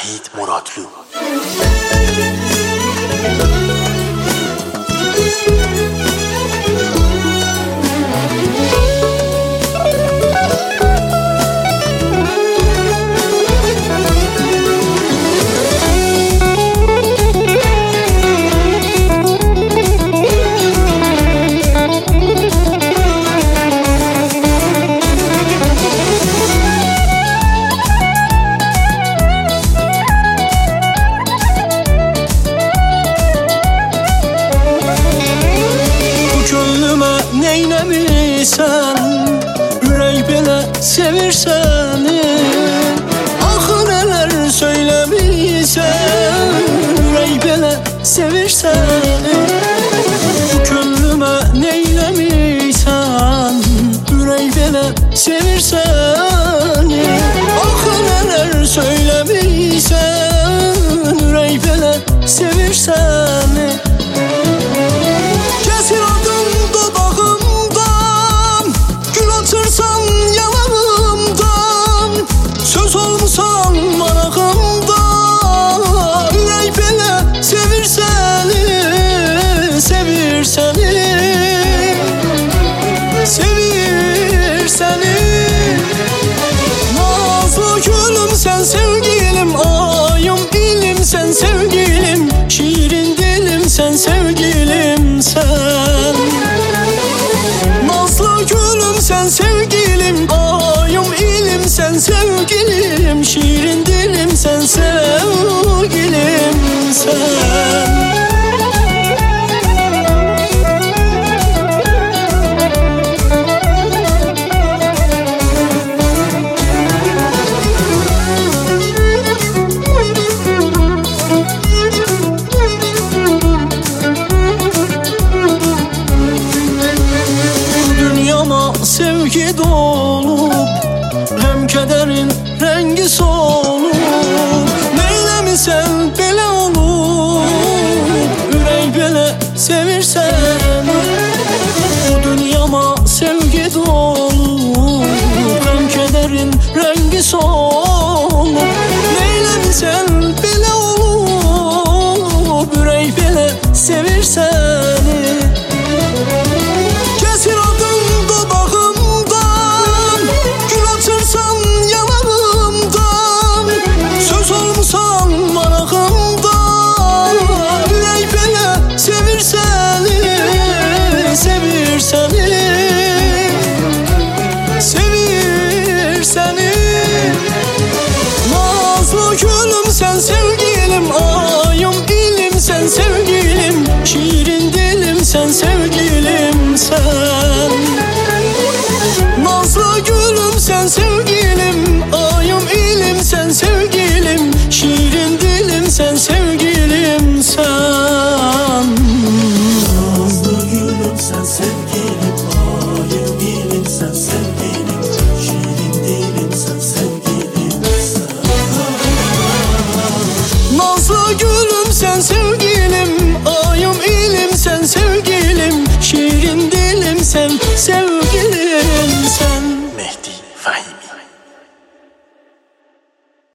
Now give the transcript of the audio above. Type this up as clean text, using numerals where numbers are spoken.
Şahid Muratlı. Neylemişsen, ürey belə sevir səni. Axı nələr söyləmişsən, ürey belə sevir səni. Könlümə neyləmişsən, ürey belə sevir səni. Axı nələr söyləmişsən, ürey belə sevir səni. Kəsir adım dodağımdan, gül atırsan yanağımdan, söz olmusan marağımdan. Ürək belə sevir səni, sevir səni, sevir səni. Nazlı gülüm sen sevgilim, ayım ilim sen sevgilim, şirin dilim sen sevgilim sen.